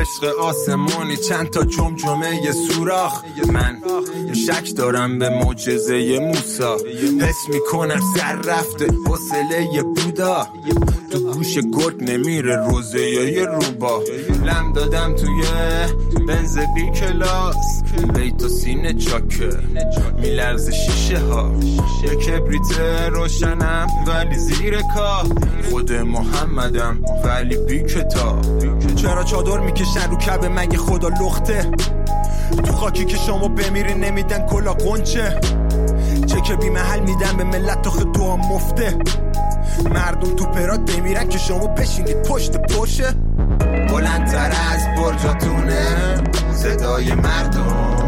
عشق آسمونی چند تا جمجمه یه سوراخ. من شک دارم به معجزه موسی، حس میکنم سر رفته حوصله یه بودا. تو گوش گرگ نمیره روزه یه روبا. لم دادم توی بنز بی کلاس، بیت و سینه چاکه میلرز شیشه ها. یه کبریت روشنم ولی زیر کاه، خود محمدم ولی بی کتاب. چرا چادر میکشن رو کعبه مگه خدا لخته؟ تو خاکی که شما بمیری نمیدن کلا قنچه. چه که بی محل میدن به ملت تا دعا مفته. مردم تو پرات بمیرن که شما بشینید پشت پشه. بلندتر از برجاتونه صدای مردم،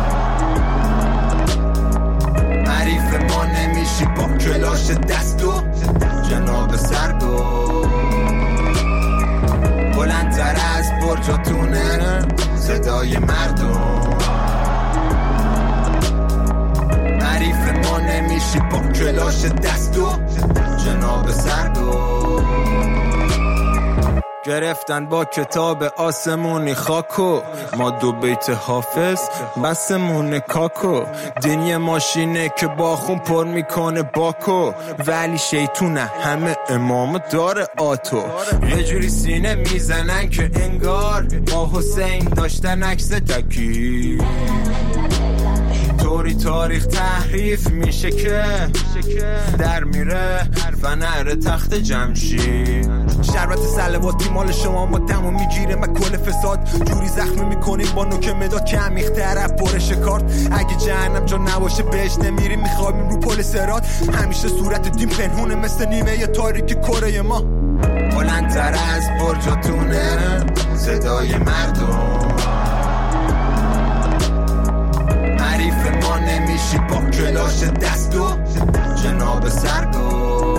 حریف ما نمیشی با کلاش دست و جناب سرگو. بلندتر از برجاتونه صدای مردم، حریف ما نمیشی با کلاش دست و جناب سرگو. گرفتن با کتاب آسمونی خاکو، ما دو بیت حافظ بسمون کاکو. دنیا ماشینه که با خون پر میکنه باکو، ولی شیطونه همه امام داره آتو. یه جوری سینه میزنن که انگار با حسین داشتن عکس تکی. طوری تاریخ تحریف میشه که در میره فنر تخت جمشید. شربت سلواتی مال شما ما دمو میگیره من کل فساد. جوری زخمی میکنیم با نوک مداد که عمیق‌تر پرش کارت. اگه جهنم جا نباشه بهش نمیریم، میخوابیم رو پل صراط. همیشه صورت دین پنهونه مثل نیمه تاریک کره ما. بلندتر از برجاتونه صدای مردم، حریف ما نمیشی با کلاش دست و جناب سرگو.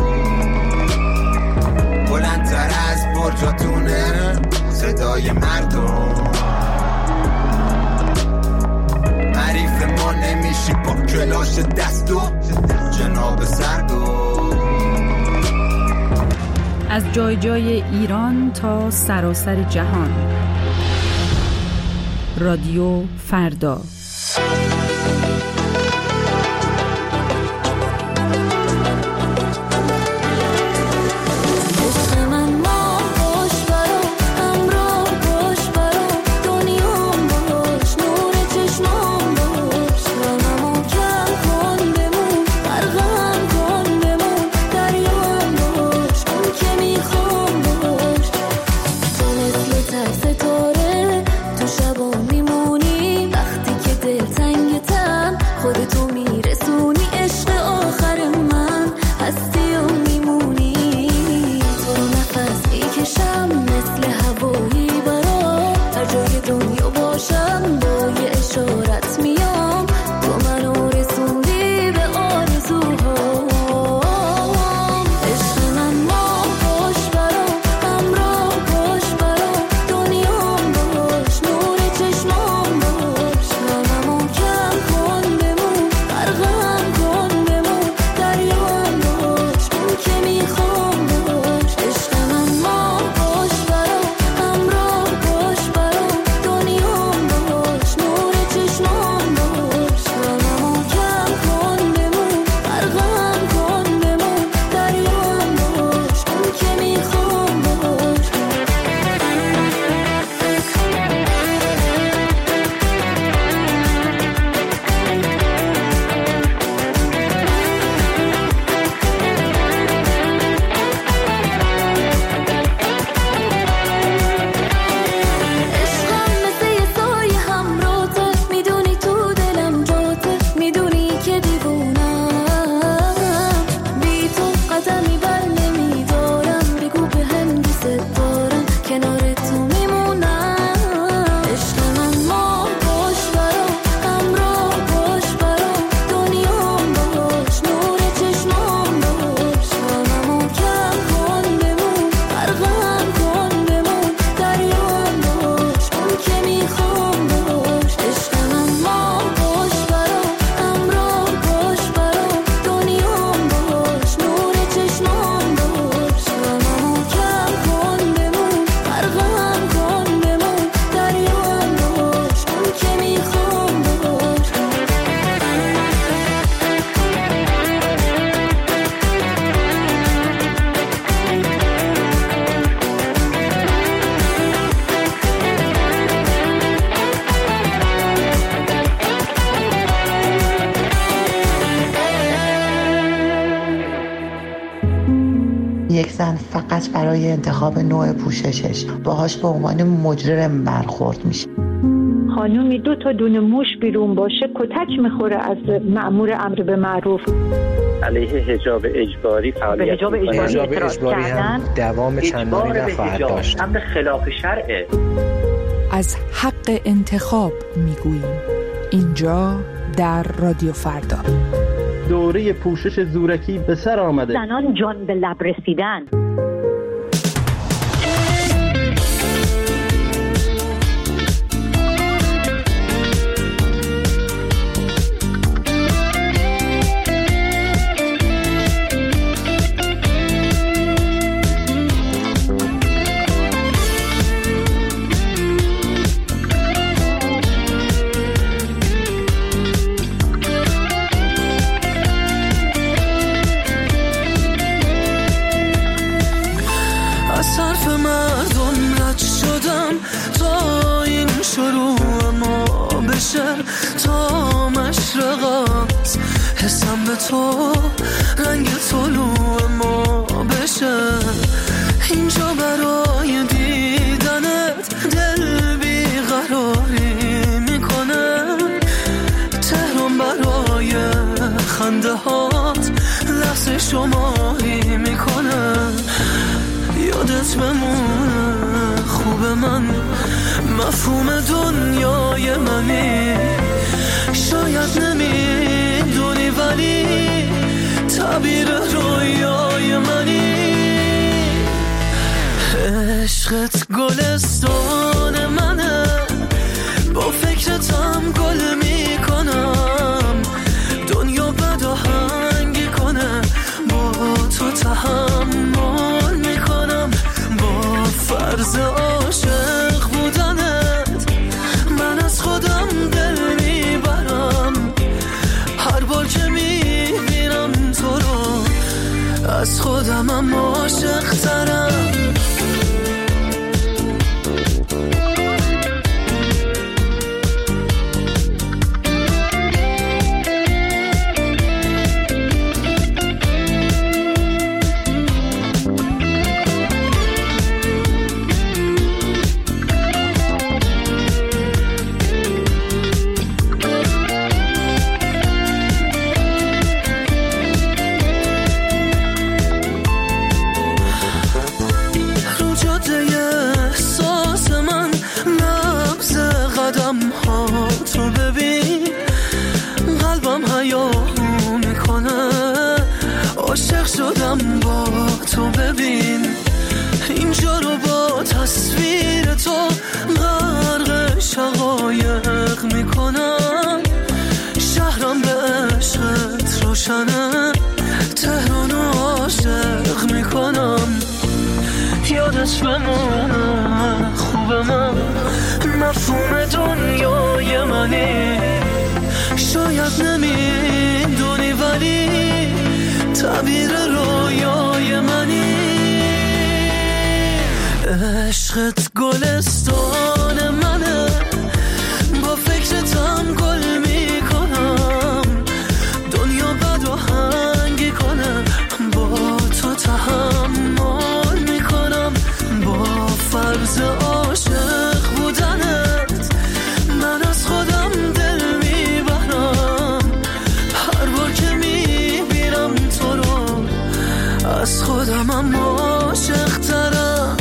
بلندتر از برجاتونه صدای مردم، حریف ما نمیشی با کلاش دست و جناب سرگو. از جای جای ایران تا سراسر جهان، رادیو فردا. ستاره تو شبا میمونی وقتی که یک زن فقط برای انتخاب نوع پوششش باهاش به عنوان مجرم برخورد میشه. خانومی 2 دونه موش بیرون باشه کتک میخوره از مأمور امر به معروف. علیه حجاب اجباری فعالیت حجاب اجباری هم دوام چندانی نخواهد داشت. امر خلاف شرعه. از حق انتخاب میگوییم اینجا در رادیو فردا. دوره پوشش زورکی به سر آمده. زنان جان به لب رسیدن. تا مشرقات حسم به تو رنگ طلوع ما بشه. اینجا برای دیدنت دل بیقراری میکنه. تهران برای خنده هات لحظه شماری میکنه. یادت بمونه خوب من مفهوم دنیای منی. شاید نمیدونی ولی تعبیر رویای منی. عشقت گلستان منه با فکرتم گل میکنم. دنیا بد آهنگی کنه با تو تحمل میکنم. با فرض عاشق بودنت من از خودم دل میبرم. هر بار که میبینم تو رو از خودمم عاشق ترم. تو ببین قلبم حیاهو میکنه. عاشق شدم با تو ببین. اینجا رو با تصویر تو غرق شقایق میکنم. شهرم به عشقت روشنه. تهران عاشق میکنم. یادت بمونه خوب من مفهوم دنیای منی. شاید نمیدونی ولی تعبیر رویای منی. عشقت گلستان منه با فکرتم گل میکنم. دنیا بد آهنگی کنه با تو تحمل میکنم. با فرض عاشق بودنت من از خودم دل میبرم. هر بار که میبینم تو رو از خودمم عاشق ترم.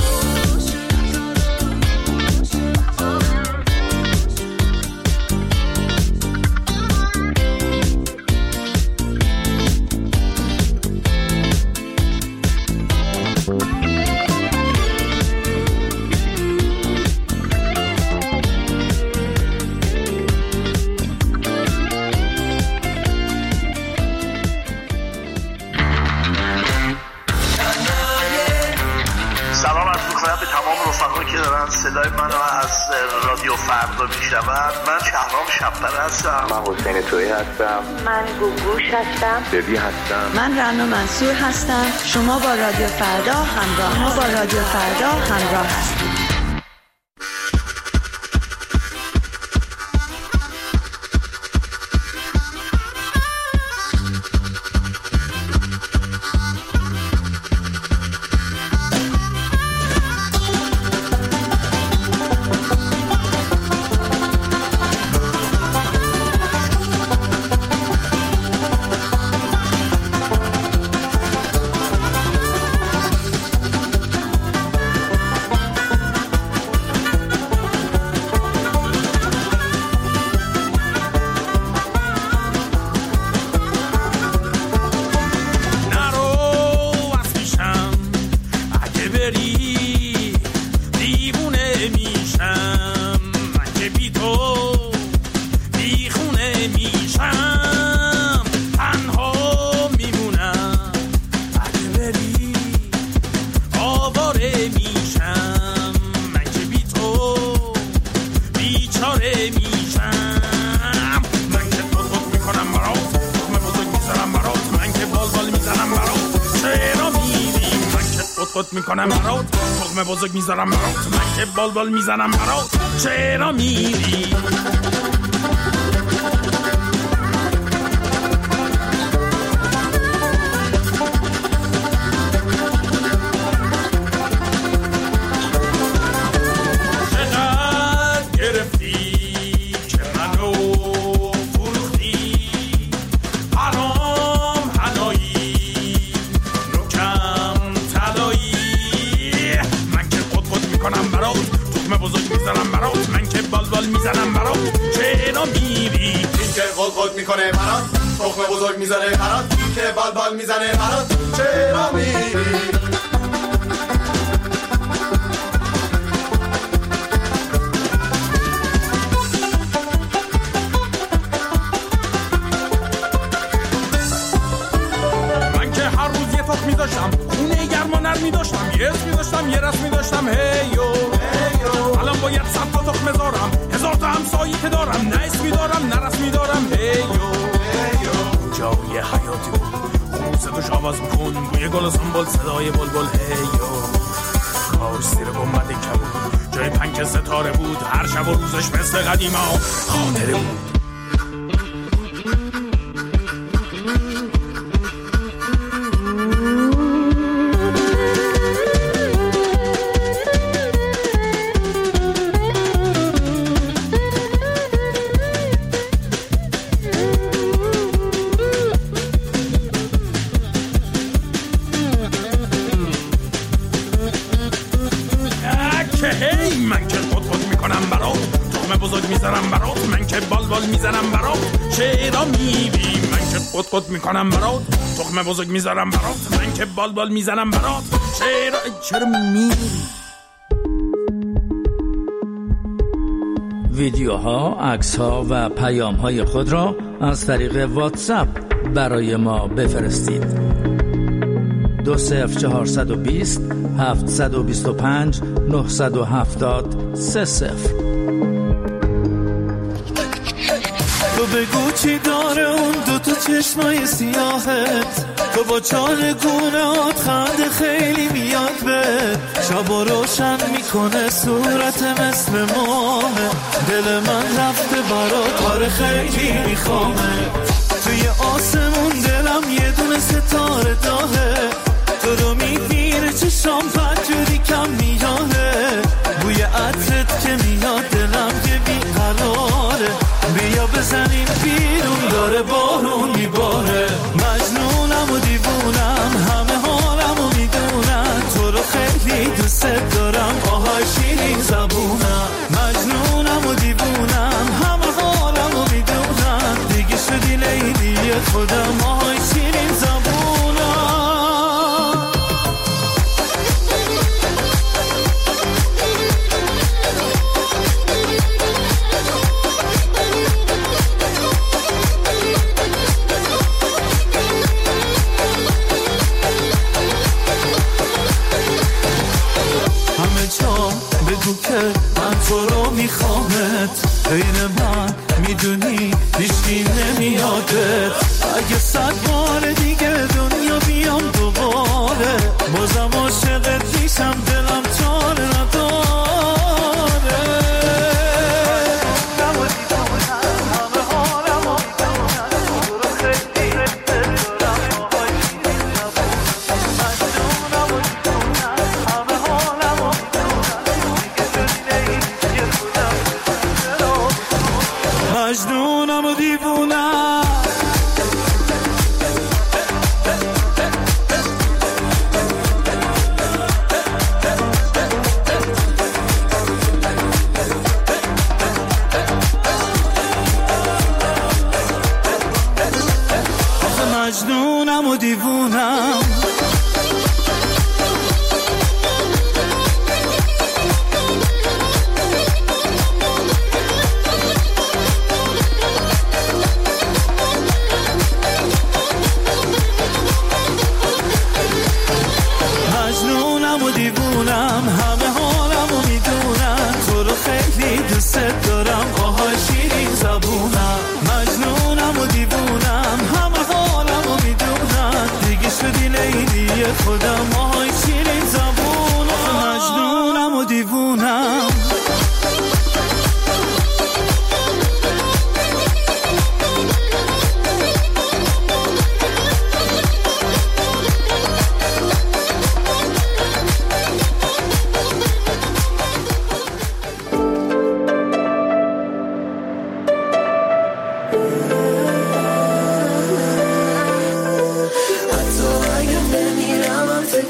صدای منو از رادیو فردا میشنوند. من شهرام شب‌پره هستم. من حسین تویی هستم. من گوگوش هستم. ببی هستم. من رنا منصور هستم. شما با رادیو فردا همراه هستید. قط میکنم برات، تخم بزرگ میذارم برات، من که بال میزنم برات، چرا میری؟ میزنم برات، چرا میری؟ این که قد میکنه برات، تخم بزرگ میزنه برات، این که بال میزنه برات، چرا میری؟ من که هر روز یه تخم میداشتم، خونه گرم و نرم میداشتم، یه اسم میداشتم، یه رسم میداشتم، هیو الان باید 100 تا تخم بذارم، 1000 تا همسایی که دارم، نه اسمی دارم نه رسمی دارم، هیو اونجا یه حیاتی بود، خون صداش آواز میکن، بوی گل و سنبول، صدای بلبل، هیو کاش زیر گنبد کبود، جای پنک ستاره بود، هر شب و روزش مثل قدیما خاطره بود. من که قد میکنم برات، تخم بزرگ میذارم برات، من که بال میزنم برات، چرا میری؟ من که قد میکنم برات، تخم بزرگ میذارم برات، من که بال میزنم برات، چرا میری؟ ویدیوها، عکس‌ها و پیام‌های خود را از طریق واتساپ برای ما بفرستید. 20420 725 970 30. تو بگو چی داره اون دوتا چشمای سیاهت، تو با چالگونات خنده خیلی میاد به شب و روشن میکنه صورت مثل ماه، دل من رفته برات کار خیلی میخوامه، توی آسمون دلم یه دونه ستاره داهه، تو رو میبینه چشام پنجوری کم میاهه، بوی عطرت که میاد دلم که بیقراره، بیا بزنیم بیرون داره بارون میباره، مجنونم و دیوونم همه حالم و میدونم، تو رو خیلی دوست دارم آهای شیرین زبونم، مجنونم و دیوونم همه حالم و میدونم، دیگه شدی لیلی خودم آهای شیرین زبونم. بگو که من تو رو میخوامت، غیر من میدونی هیچکی نمیادت، اگه 100 بار دیگه دنیا بیام دوباره، بازم عاشقت میشم دلم چاره نداره. مجنونم و دیوونم، مجنونم و دیوونم. مجنونم و دیوونم، همه حالم و میدونم، تو رو خیلی دوست دارم آهای شیرین زبونم، مجنونم و دیوونم، همه حالم و میدونم، دیگه شدی لیلی خودم آهای شیرین زبونم.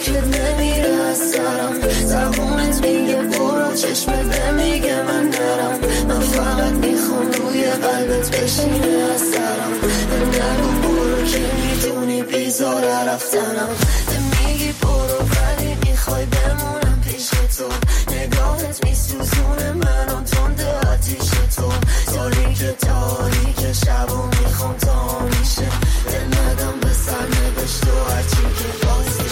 فکرت نمیره از سرم زبونت میگه برو چشمت نمیگه من نرم من فقط میخوام روی قلبت بشینه از سرم نگو برو که میدونی بیزاره رفتنم میگی برو ولی میخوای بمونم پیش تو نگاهت میسوزونه منو تنده آتیش تو تاریک شب و میخوام تا میشه دل ندم به سر نوشت و هرچی که بازی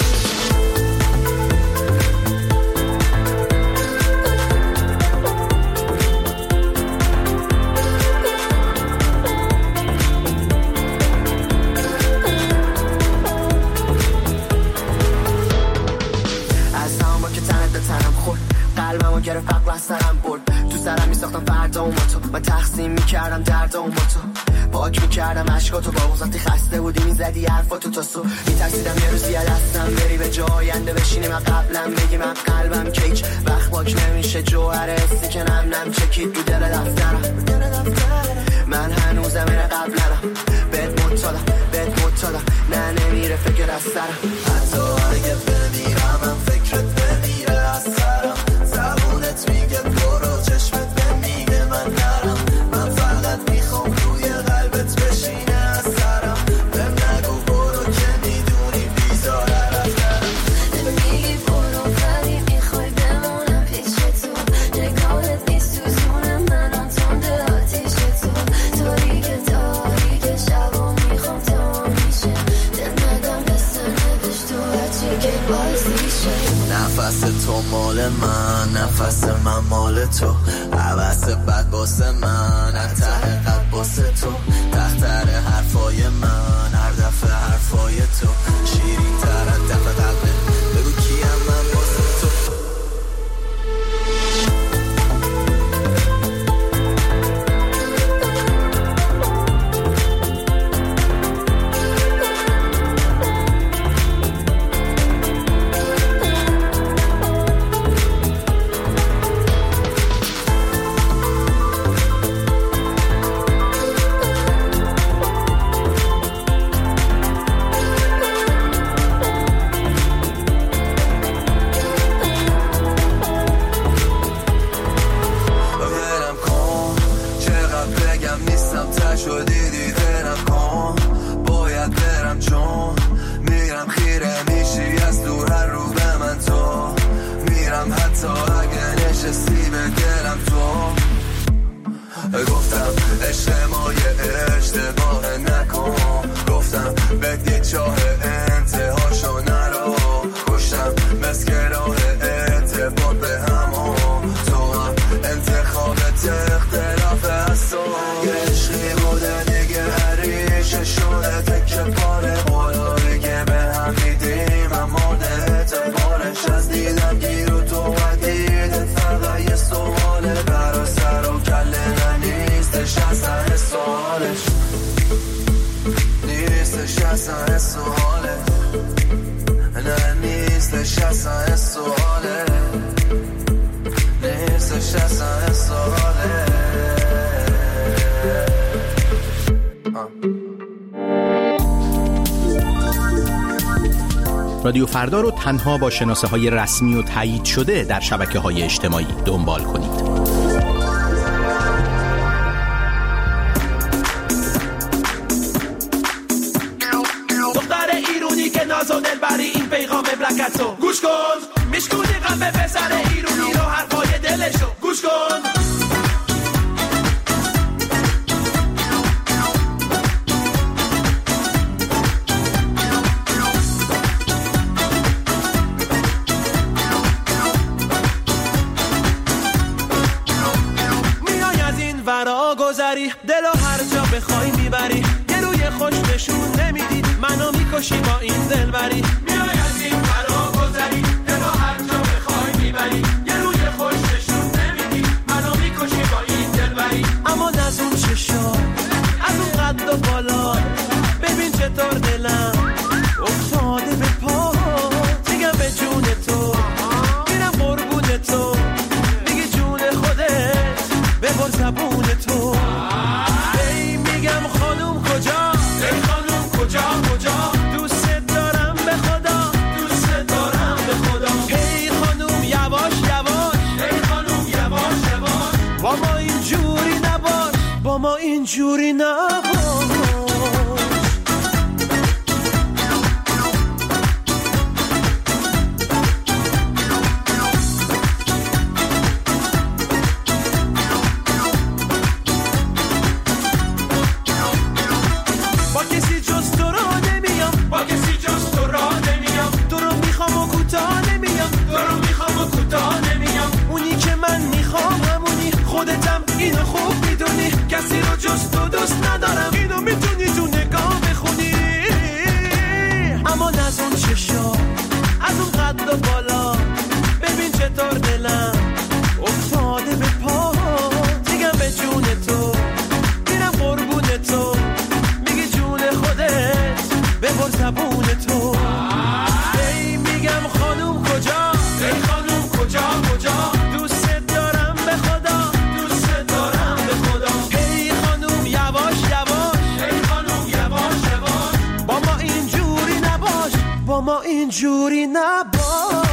قلبمو گرفت فقط از سرم برد تو سرم میساختم فردا با تو من تقسیم میکردم دردامو با تو پاک میکردم عشقاتو با اون وقتی خسته بودی میزدی حرفاتو تا صبح میترسیدم یه روزی دستم بری به جای آینده بشینی من قبلم بگی من قلبم که هیچ وقت پاک نمیشه جوهر حسی که نم چکید تو دل دفترم من هنوزم اینه قبلم بهت مطالم نه نمیره فکر از سرم حتی اگه بمیرم من فکرت نمیره از سرم زبونت میگه برو چشمت نمیگه من نرم من فقط میخوام روی قلبت بشینه از سرم بهم نگو برو که میدونی بیزاره رفتنم میگی برو ولی میخوای بمونم پیش تو نگاهت میسوزونه منو تنده آتیش تو تاریک شب و میخوام تا میشه دل ندم به سر نوشت و هرچی که بازی شه نفس تو مال من نفس من مال تو عوض بد باسه من انتحه قد باسه تو تختر حرفای من هر دفعه حرفای تو شیرین تر از دفعه قلبه بگو کیم من باسه تو رادیو فردا رو تنها با شناسه‌های رسمی و تایید شده در شبکه‌های اجتماعی دنبال کنید. دختر ایرونی که ناز و دلبری این پیغام بلکتو گوش کن میشکونی قلب پسر ایرونی رو حرفای دلشو گوش کن دلو هر جا بخوای میبری یه روی خوش نشون نمیدی منو میکشی با این دلبری میای از این فرا گذری دلو هر جا بخوای میبری یه روی خوش نشون نمیدی منو میکشی با این دلبری اما از اون چشا از اون قد و بالا ببین چطور دلم افتاده به پا میگم به جون تو میرم قربون تو میگی جون خودت ببر زبون تو اینجوری نباش. کسی رو جز تو دوست ندارم، اینو میتونی تو نگاه بخونی. اما از اون چشا، از اون قد و بالا، ببین چطور دلم افتاده به پا. میگم به جون تو، میرم قربون تو، میگی جون خودت ببر زبون تو. ای میگم خانوم کجا، ای خانوم کجا کجا، دوست دارم به خدا، دوست دارم به خدا. ای خانوم یواش یواش، ای خانوم یواش یواش، با ما اینجوری نباش، با ما اینجوری نباش.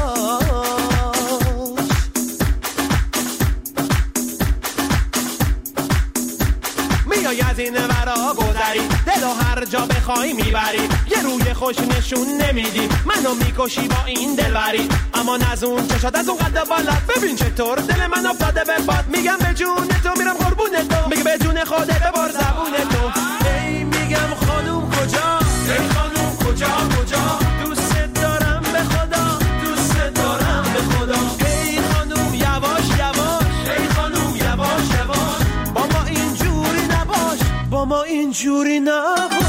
میای از این ورا گذری، دل و هر جا بخوای میبری، یه روی خوش نشون نمیدی، منو میکشی با این دلبری. اما از اون چشات، از اون قد بالات، ببین چطور دل من افتاده به باد. میگم به جون تو، میرم قربون تو، میگه به جون خودت ببر زبون تو. ای میگم خانوم کجا، ای خانوم کجا کجا، دوست دارم به خدا، دوست دارم به خدا. ای خانوم یواش یواش، ای خانوم یواش یواش، با ما اینجوری نباش، با ما اینجوری نباش.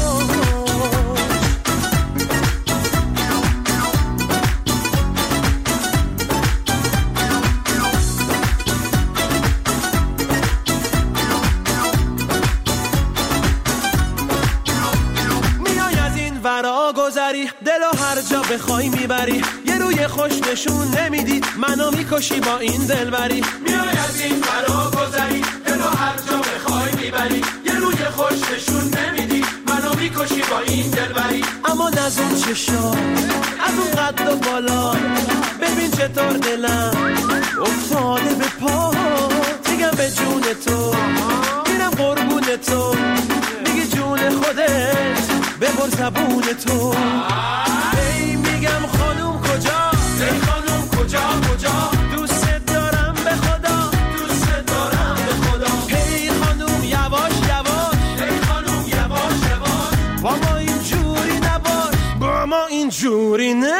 ورا گذری، دل و هر جا بخوای میبری، یه روی خوش نشون نمیدی، منو میکشی با این دلبری. میای از این ورا گذری، دل و هر جا بخوای میبری، یه روی خوش نشون نمیدی، منو میکشی با این دلبری. اما از اون چشا، از اون قد و بالا، ببین چطور دلم افتاده به پا. میگم به جون تو، میرم قربون تو، میگی جون خودت ببر زبون تو. ای میگم خانوم کجا، ای خانوم کجا کجا، دوست دارم به خدا، دوست دارم به خدا. ای خانوم یواش یواش، ای خانوم یواش یواش، با ما اینجوری نباش، با ما اینجوری نباش.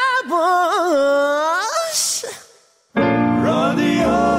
رادیو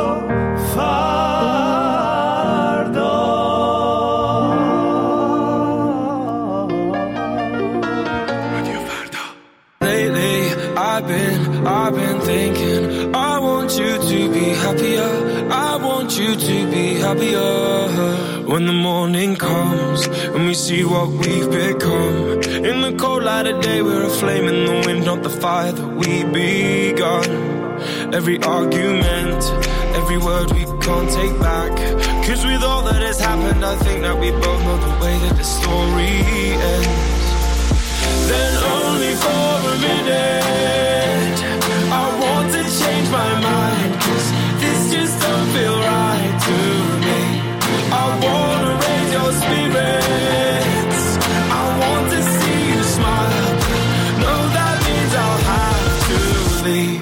I've been thinking, I want you to be happier, I want you to be happier. When the morning comes and we see what we've become, in the cold light of day we're a flame in the wind, not the fire that we begun. Every argument, every word we can't take back, 'cause with all that has happened I think that we both know the way that the story ends. Then only for a minute I want to change my mind, 'cause this just don't feel right to me. I want to raise your spirits, I want to see you smile. No, that means I'll have to leave.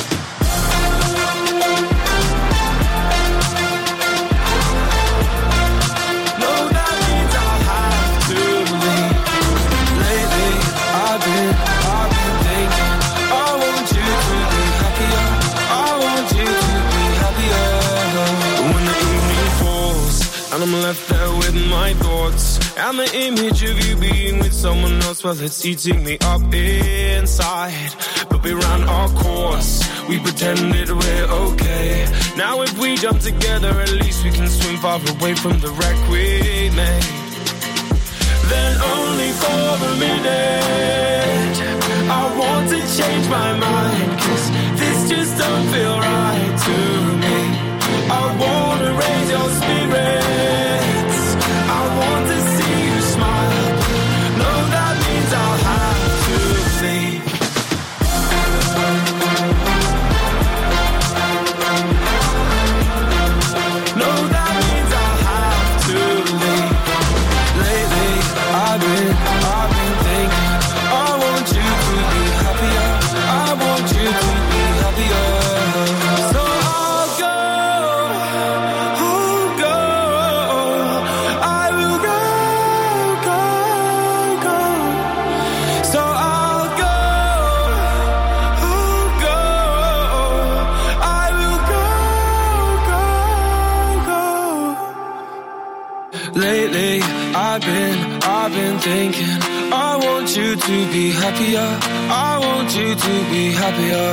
No, that means I'll have to leave. Lately I've been thinking, I want you to be happier, I want you to be happier. When the evening falls and I'm left there with my thoughts, and the image of you being with someone else, well, it's eating me up inside. But we ran our course, we pretended we're okay. Now if we jump together, at least we can swim far away from the wreck we made. Then only for a minute I want to change my mind, 'cause this just don't feel right to me. I want to raise your spirits, I want to see you smile. No, that means I'll have to leave. No, that means I'll have to thinking I want you to be happier. I want you to be happier.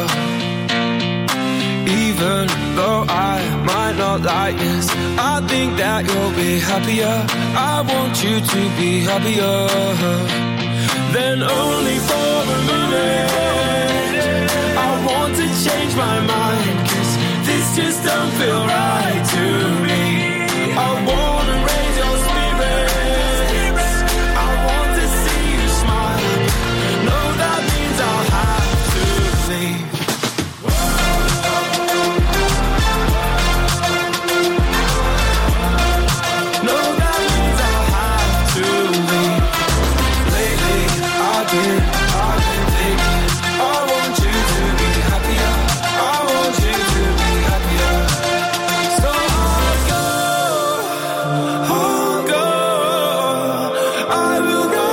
Even though I might not like this, I think that you'll be happier. I want you to be happier. Then only for a minute I want to change my mind, 'cause this just don't feel right to me. I wanna raise your spirits, I want to see you smile. No, that means I'll have to leave. No, that means I'll have to leave. Lately, I've been thinking I want you to be happier. I want you to be happier. So I'll go, I will go.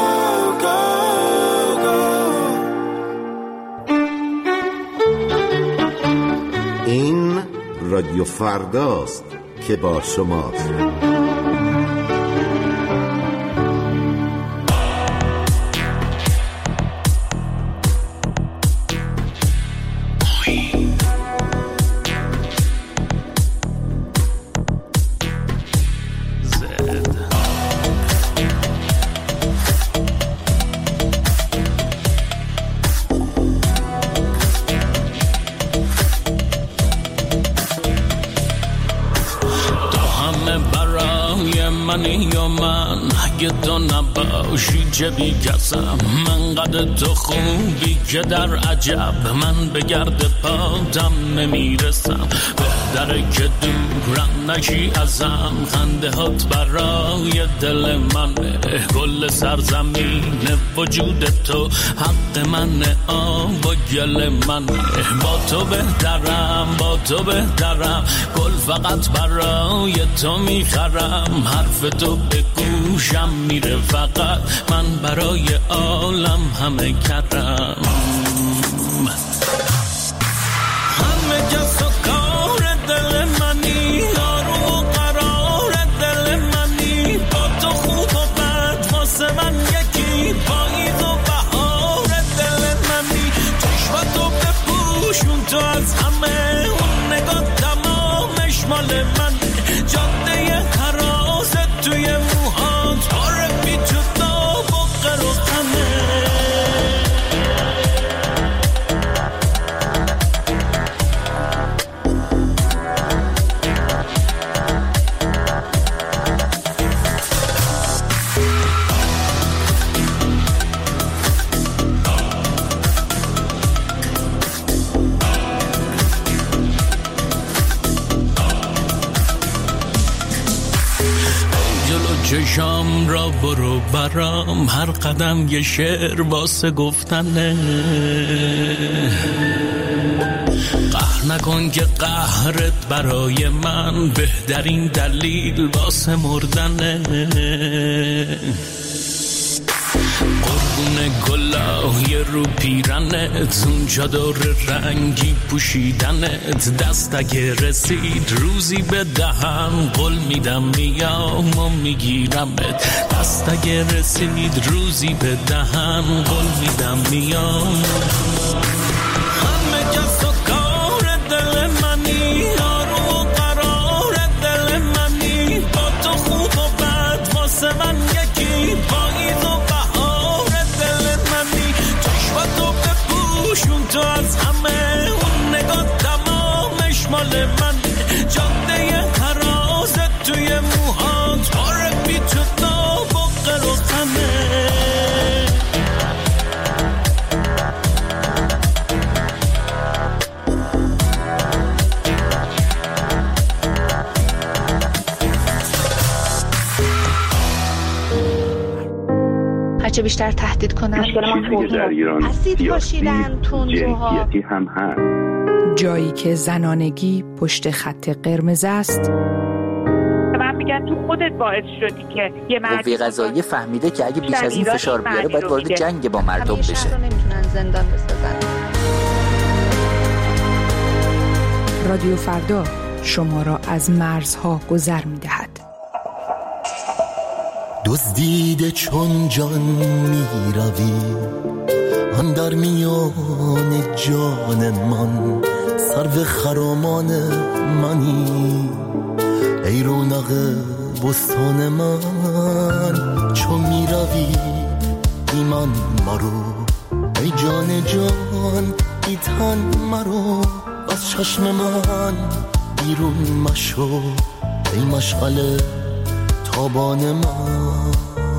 این رادیو فرداست که با شماست. اگه تو نباشی چه بی کسم، من قد تو خوبی که در عجب من به گرد پاتم نمیرسم. بهتره که دورم نشی ازم، خنده هات برای دل منه، کل سرزمین وجود تو حق منه، آب و گل منه. با تو بهترم، با تو بهترم، گل فقط برای تو میخرم، حرف تو به گوشم میره فقط، من برای عالم همه کردم. همه کس و کار دل منی، آروم و قرار دل منی، با تو خوب و بد واسه من یکی، پاییز و بهار دل منی، چشمتو بپوشون تو از همه، اون نگاه تمامش مال من، جاده حراست توی موهات، باره بی جدا و قروخنه. چشام را برو برام، هر قدم یه شعر واسه گفتنه. قهر نکن که قهرت برای من بهترین دلیل واسه مردنه. قربون گلای رو پیرنت، اون چادر رنگی پوشیدنت، دست اگه رسید روزی به دهن، قول میدم میام و میگیرمت، دست اگه رسید روزی به دهن، قول میدم میام. همه کس و کار دل منی، آروم و قرار دل منی، با تو خوب و بد واسه من یکی، پاییز و بهار دل منی، چشمتو بپوشون تو از همه، اون نگاه تمامش مال من، جاده حراست توی موهات، باره بی جدا و قروخنه. هرچه بیشتر تهدید کنن، اسید پاشیدن تندروها، هم هست. جایی که زنانگی پشت خط قرمز است. من میگن تو خودت باعث شدی که یه قوه قضاییه فهمیده که اگه بیش از این فشار بیاره باید وارد جنگ با مردم بشه. همیشه نمیتونن زندان بسازن. رادیو فردا شما را از مرزها گذر می‌دهد. دزدیده چون جان می روی اندر میان جان من، سرو خرامان منی ای رونق بستان من. چون می روی ایمان مرو ای جان جان ای تن مرو، از چشم من بیرون مشو ای مشغل تابان من.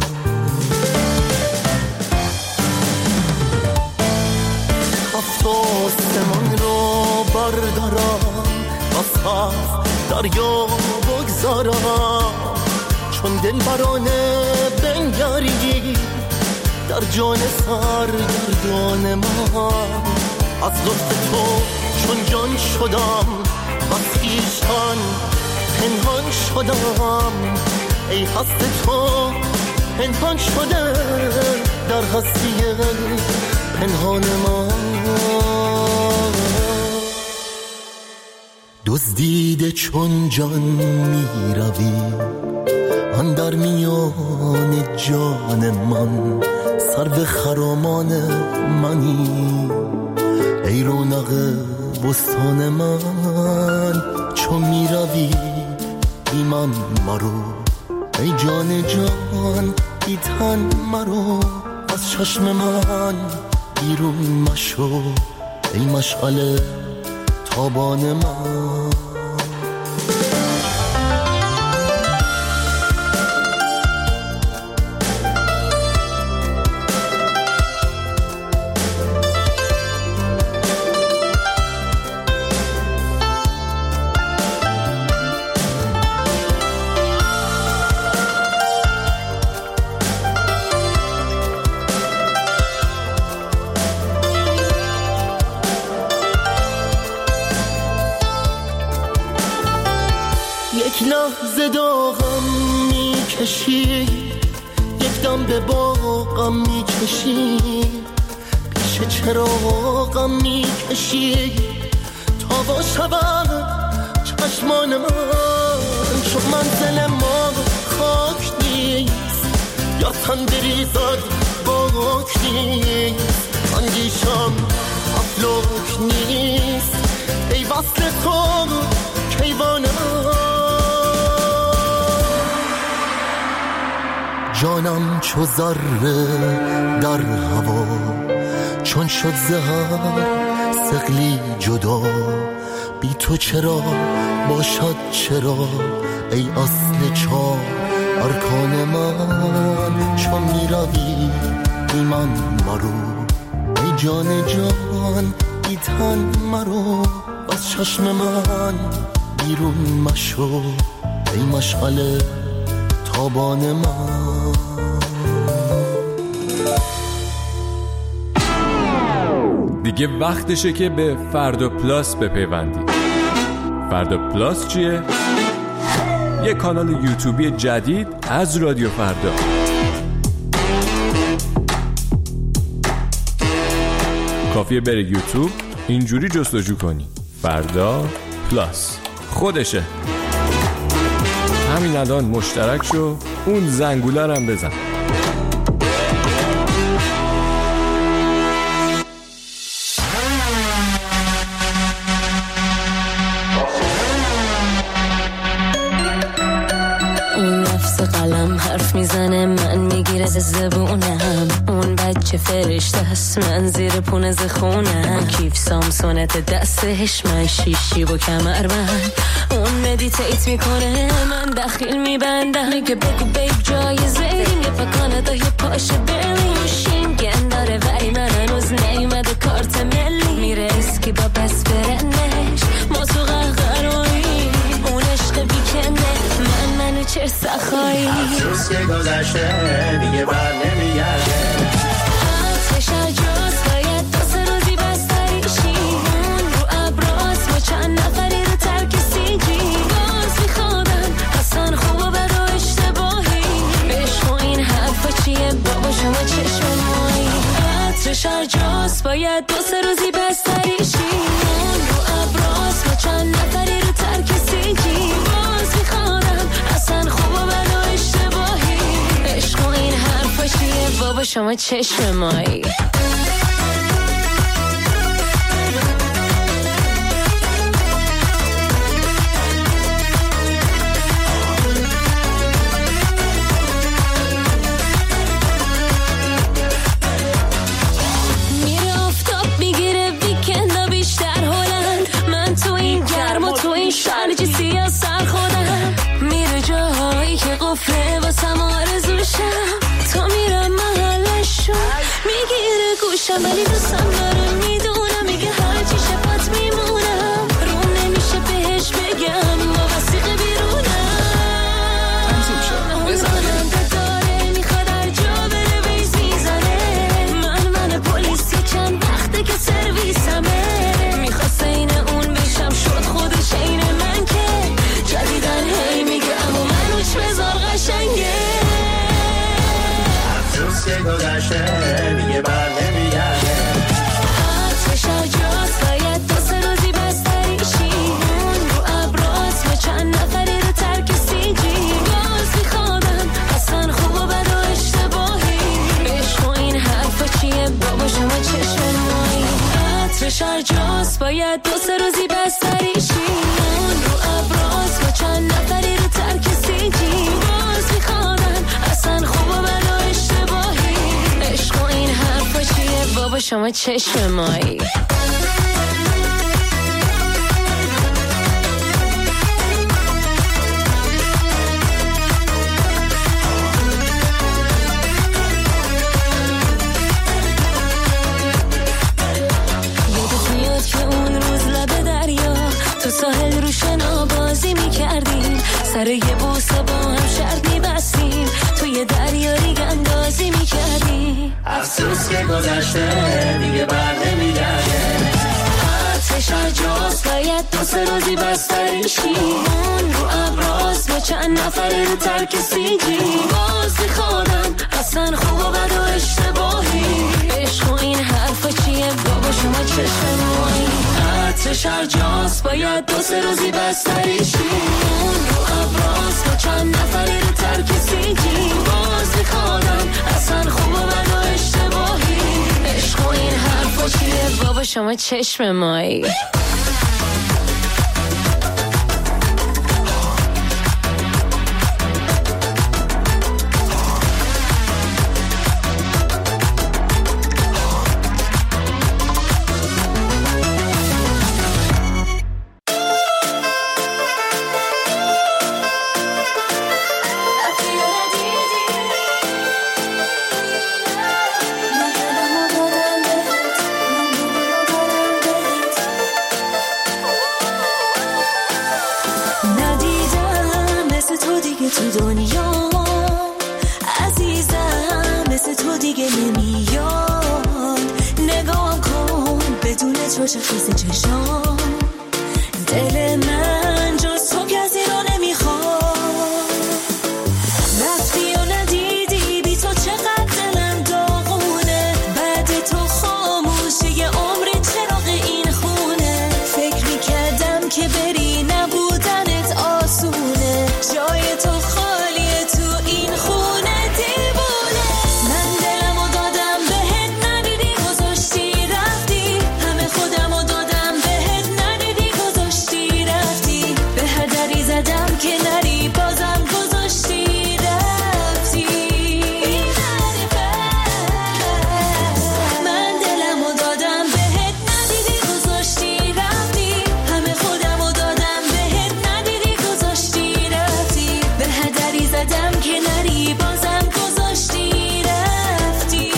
هفت آسمان را بردارم، از هفت دریا بگذارم، چون دلبرانه بنگری در جان سرگردان من. از لطف تو چون جان شدم، از خویشتن پنهان شدم، ای هست تو پنهان شده در هستی پنهان من. دزدیده چون جان می روی اندر میان جان من، سرو خرامان منی ای رونق بستان من. چون می روی ایمان مرو ای جان جان ای تن مرو، از چشم من بیرون مشو ای مشغل تابان من. یک لحظه داغم میکشی، یک دم به باغم میکشی، پیش چراغم میکشی تا با شبم چشمان من. چون منزل ما خاک نیست یا تن بریزد باک نیست، اندیشم افلاک نیست ای وصل تو کیوان من. جانم چو ذره در هوا، چون شد زهر ثقلی جدا، بی تو چرا باشد چرا ای اصل چار ارکان من. چون می روی ایمان مرو ای جان جان ای تن مرو، از چشم من بیرون مشو ای مشغل تابان من. دیگه وقتشه که به فردا پلاس بپیوندی. فردا پلاس چیه؟ یه کانال یوتیوبی جدید از رادیو فردا. کافیه بری یوتیوب اینجوری جستجو کنی فردا پلاس، خودشه. همین الان مشترک شو، اون زنگوله رو هم بزن. قلم حرف میزنه من میگیره از زبونم، اون بچه فرشته هست من زیر پونه زخونم، کیف سامسونت دستش من شیشی و کمر من، اون مدیتیت میکنه من داخل میبندم، میگه بگو بیب جایزه یه پا یه پاش برلی شینگن داره ولی من هنوز نیومده کارت ملی، میره اسکی با پس برنش ما تو قهقرایی اون عشق بیکنه منو چه سخایی، افسوس که گذشته دیگه بر نمیگرده، آتش اجاز باید دو سه روزی بستریشی، اون رو ابراز با چند نفری رو ترک سیجی، باز میخوادم اصلا خوب و بد و اشتباهی، عشق و این حرفا چیه بابا شما چشم مایی، آتش اجاز باید دو سه روزی بستریشی، اون رو ابراز با چند نفری رو ترک سیجی، باز میخوادم اصلا خوب و بد و اشتباهی، عشق و این حرفا چیه بابا شما چشم مایی. شرجی سیاه سر خودم میره جایی که قفله واسم آرزوشم تو میرم محلشو میگیره گوشم ولی دوستم داره میدونم میگه هرچی شفت میمونم روم نمیشه بهش بگم با وسیقه بیرونم اونم داره میخواد هر جا بره ویز میزنه من پلیسی چند وقته که سرویسمه میخواست این اون بشم شد خودش این من که جدیدن هی میگه اما من اوچ بذار قشنگه افسوس که گذشته میگه بر نمیگرده عطرش جاست باید دو سه روزی بستریشی اون رو ابراز و چند نفری رو ترک سیجی باز میخوادم اصلا خوب و بد و اشتباهی عشق و این حرفا چیه بابا شما چشم مایی عطرش جاست باید دو سه روزی بستریشی اون رو ابراز و چند نفری رو ترک سیجی باز میخوادم اصلا خوب و بد و اشتباهی عشق و این حرفا چیه بابا شما چشم مایی. ساحل رو شنا بازی میکردیم سر یه بوسه با هم شرط میبستیم توی دریا ریگ اندازی میکردیم افسوس که گذشته دیگه بر نمیگرده عطرش جاست باید دو سه روزی بستریشی اون رو ابراز با چند نفری رو ترک سیجی باز میخوادم اصلا خوب و بد و اشتباهی عشق و این حرفا چیه بابا شما چشم مایی عطرش جاست باید دو سه روزی بستریشی اون رو ابراز با چند نفری رو ترک سیجی باز میخوادم اصلا خوب و بد و اشتباهی عشق و این حرفا چیه بابا شما چشم مایی. تو دنیا عزیزم مثل تو دیگه نمیاد نگاه کن بدون چشم خیز چشام دل من جز تو کسی رو نمیخواد رفتی و ندیدی بی تو چقدر دلم داغونه بعد تو خاموشه یه عمری چراغ این خونه فکر میکردم که بری نبودنت آسونه جای تو خالیه تو این خونه دیوونه من دلمو دادم بهت ندیدی گذاشتی رفتی همه خودمو دادم بهت ندیدی گذاشتی رفتی به هدری زدم که نری بازم گذاشتی رفتی من دلمو دادم بهت ندیدی گذاشتی رفتی همه خودمو دادم بهت ندیدی گذاشتی رفتی به هدری زدم که نری بازم گذاشتی رفتی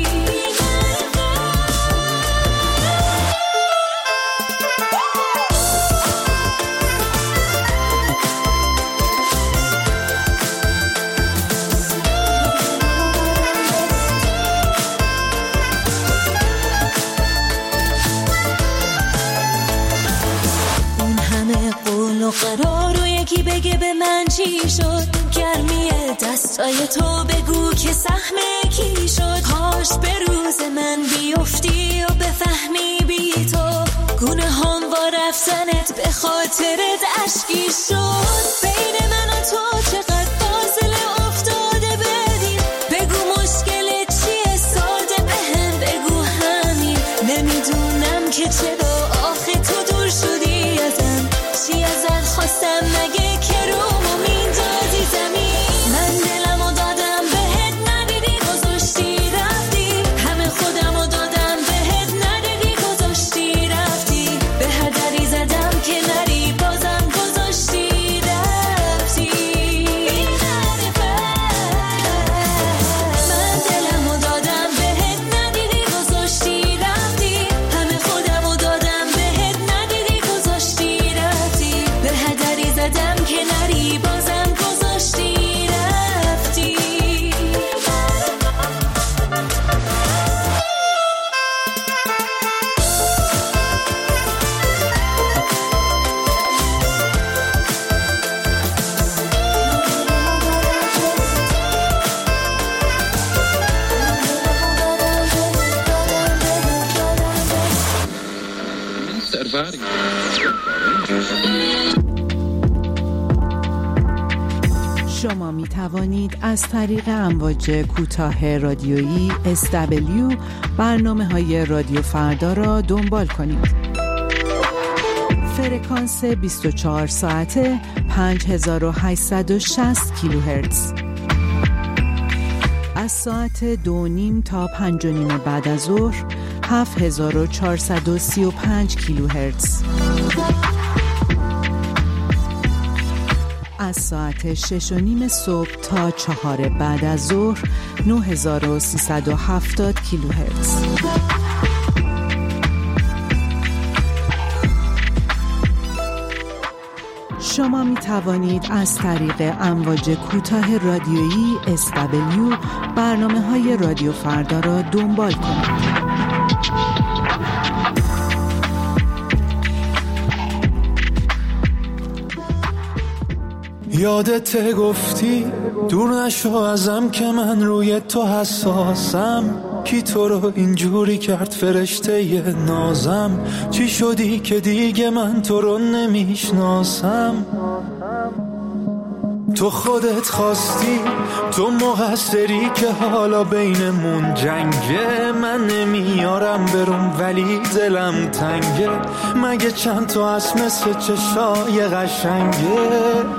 اون همه قول و قرار و یکی بگه به من چی شد گرمی دستای تو بگو که سهم کی شد کاش به روز من بیفتی و بفهمی بی تو گونه هم و رفتنت به خاطرت اشکی شد بین من و تو چقدر فاصله افتاده بدی که چرا آخه تو دور شدی ازم، چی ازت خواستم مگه که رومو میندازی زمین. من دلمو دادم بهت ندیدی گذاشتی رفتی، همه خودمو دادم بهت ندیدی گذاشتی رفتی، به هدری زدم که نری بازم گذاشتی رفتی. من دلمو دادم بهت ندیدی گذاشتی رفتی، همه خودمو دادم بهت ندیدی گذاشتی رفتی، به هدری زدم که نری بازم گذاشتی رفتی. شما می توانید از طریق امواج کوتاه رادیویی SW برنامه‌های رادیو فردا را دنبال کنید. فرکانس 24 ساعته 5860 کیلوهرتز. از ساعت 2:30 تا 5:30 بعد از ظهر 7435 کیلوهرتز. از ساعت 6:30 صبح تا 4 بعد از ظهر 9370 کیلوهرتز. شما می توانید از طریق امواج کوتاه رادیویی SW برنامه‌های رادیو فردا را دنبال کنید. یادت گفتی دور نشو ازم که من روی تو حساسم، کی تو رو اینجوری کرد فرشته نازم، چی شدی که دیگه من تو رو نمیشناسم. تو خودت خواستی، تو مقصری که حالا بینمون جنگه، من نمیارم برم ولی دلم تنگه، مگه چند تا از مثل چشای قشنگه.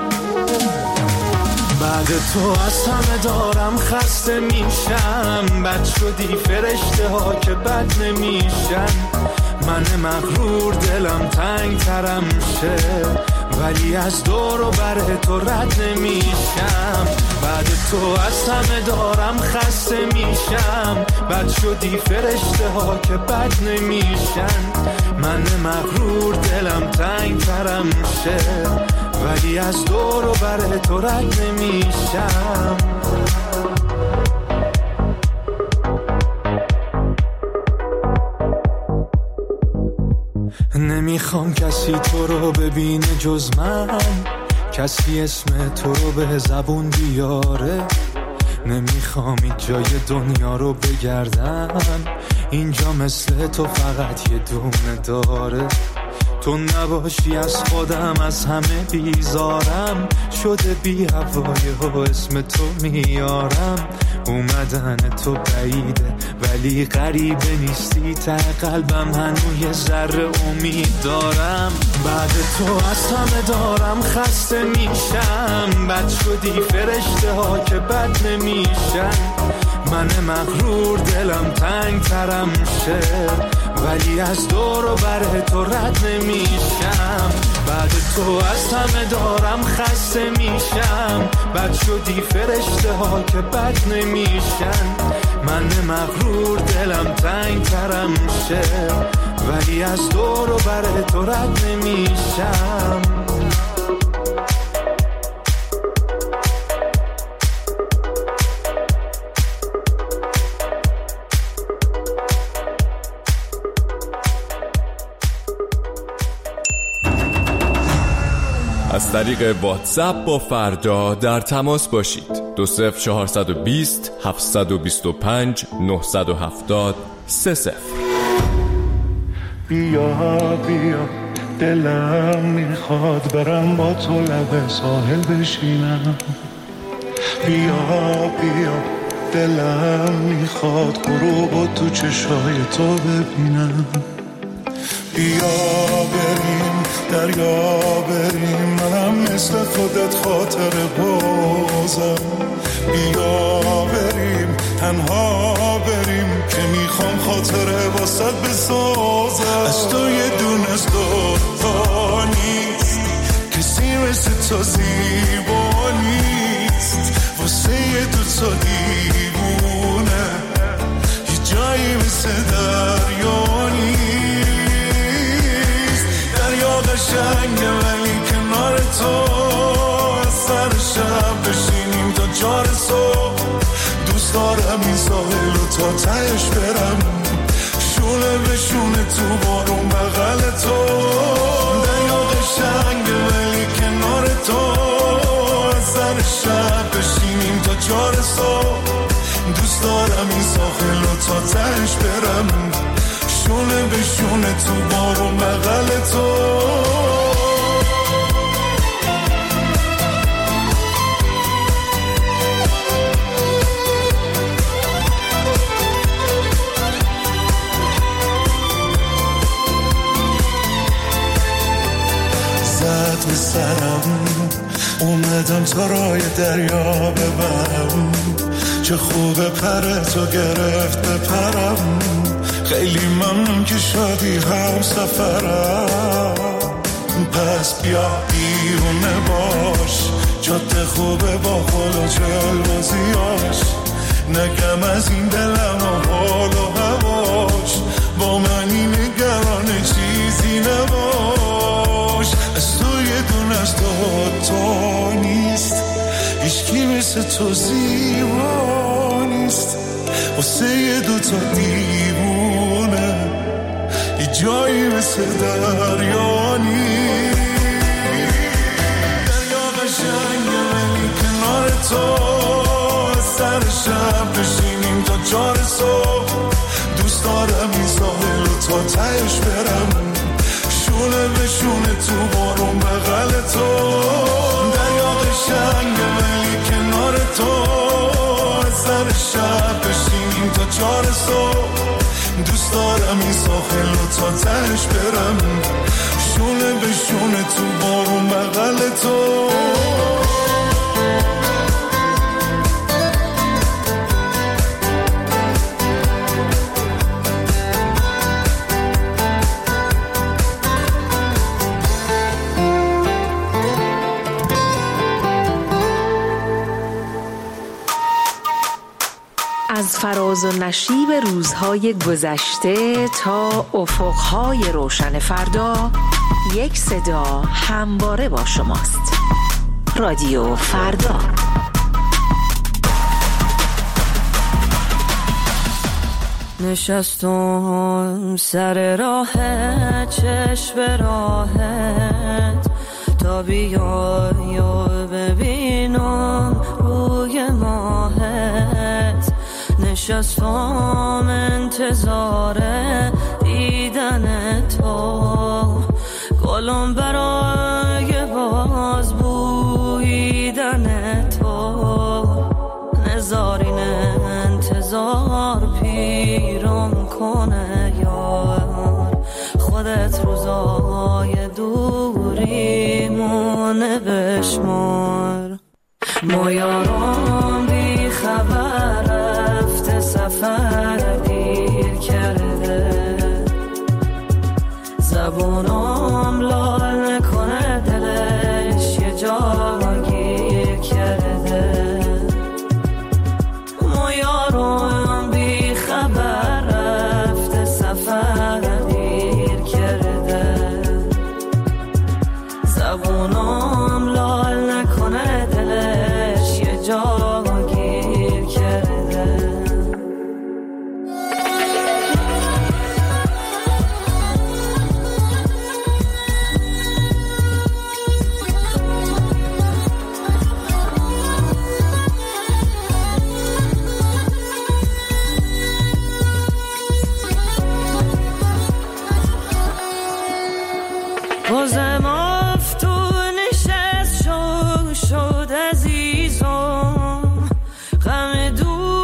بعد تو از همه دارم خسته میشم، بد شدی فرشته ها که بد نمیشن، من مغرور دلم تنگ ترم شه، ولی از دور و بر تو رد نمیشم. بعد تو از همه دارم خسته میشم، بد شدی فرشته ها که بد نمیشن، من مغرور دلم تنگ ترم شه، ولی از دور و بر تو رد نمیشم. نمیخوام کسی تو رو ببینه جز من، کسی اسم تو رو به زبون بیاره، نمیخوام این جای دنیا رو بگردم، اینجا مثل تو فقط یه دونه داره. تو نباشی از خودم از همه بیزارم، شده بی هوای و اسم تو میارم، اومدن تو بعیده ولی غریبه نیستی، ته قلبم هنوز یه ذره امید دارم. بعد تو از همه دارم خسته میشم، بد شدی فرشته ها که بد نمیشن، من مغرور دلم تنگ ترم شه، ولی از دور و بر تو رد نمیشم. بعد تو از همه دارم خسته میشم، بد شدی فرشته ها که بد نمیشن، من مغرور دلم تنگ ترم شه، ولی از دور و بر تو رد نمیشم. از طریق واتساپ با فردا در تماس باشید. 20420 725 970 30. بیا بیا دلم میخواد برم با تو لب ساحل بشینم، بیا بیا دلم میخواد غروب تو چشای تو ببینم، بیا بریم دریا بریم، منم مثل خودت خاطر بازم. بیا بریم تنها بریم که میخوام خاطره واسط بسازم. از تو یه دونه از دوتا نیست، کسی مثل تو زیبا نیست، واسه یه دوتا دیوونه یه جایی مثل دریا نیست. دریا قشنگه ولی کنار تو، از سر شب بشینیم تا چار صبح. دوست دارم این ساحل رو تا تهش برم، شونه به شونه تو بارون بغل تو. دریا قشنگه ولی کنار تو، از سر شب بشینیم تا چار صبح. دوست دارم این ساحل رو تا تهش برم، شونه به شونه تو بارون بغل تو. زد به سرم اومدم تا رای دریا ببرم، چه خوبه پر تو گرفت بپرم. خیلی ممنون که شدی هم سفرم، پس بیا بیرونه باش، جاده خوبه با خود و جلوزیاش. نگم از این دلم و حال و هواش، با منی نگران چیزی نباش. از تو یه دونه از دوتا نیست، هیچکی مثل تو زیبا نیست، واسه یه دوتا دیوونه یه جایی مثل دریا نیست. دریا قشنگه ولی کنار تو، از سر شب بشینیم تا چار صبح. دوست دارم این ساحل رو تا تهش برم، شونه به شونه تو بارون بغل تو. دریا قشنگه ولی کنار تو، از سر شب بشینیم تا چار صبح. دوست دارم این ساحل رو تا تهش برم، شونه به شونه تو بارون بغل تو. از فراز و نشیب روزهای گذشته تا افقهای روشن فردا، یک صدا همواره با شماست. رادیو فردا. نشستم سر راه چشم راهت، تا بیای و ببینم روی ماهت. نشستم انتظار دیدن تو، گلم برای باز بویدن تو. نزارین انتظار پیرم کنه یار، خودت روزای دوریمونه بشمار. ما یارم بی خبر رفته سفر دیر کرده، زبونم لال نکنه دلش یه جا گیر کرده. ما یارم بی خبر رفته سفر دیر کرده، زبونم لال نکنه دلش یه جا گیر کرده. بازم افتون نشست شد عزیزم، غم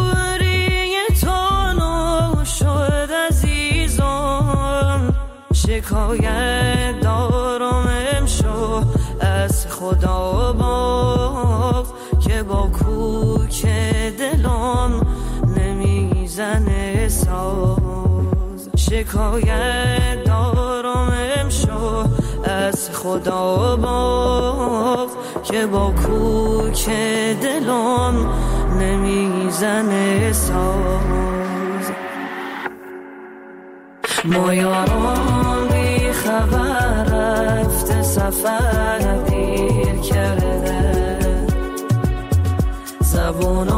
دوری تو نو شد عزیزم. شکایت دارم امشو از خدا باغ که با کوک دلم نمیزنه ساز. شکایت دارم امشو از خدا باغ که با کوک دلم نمیزنه ساز. ما یاران بی خبر رفته سفر دیر کرده، زبون